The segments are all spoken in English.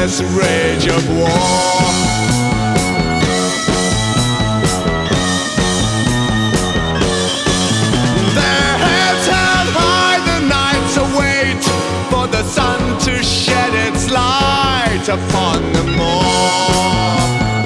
endless rage of war. Their heads held high, the nights await for the sun to shed its light upon them all.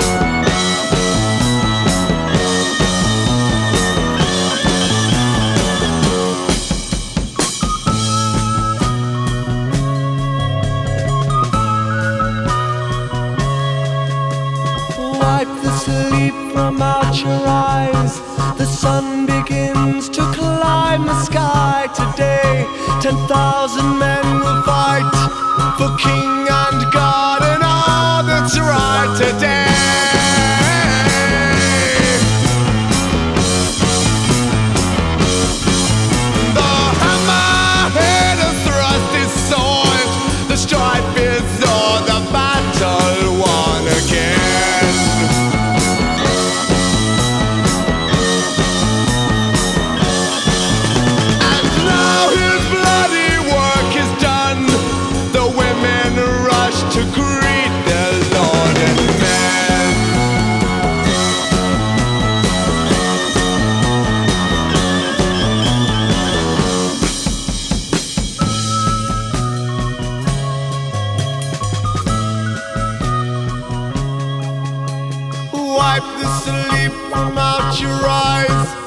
Wipe the sleep from out your eyes. The sun begins to climb the sky today. 10,000 men will fight for king and God and all that's right today. The hammerhead has thrust his sword. The strife is o'er, the battle won again. And now his bloody work is done. The women rush to greet their lord and men. Wipe the sleep from out your eyes.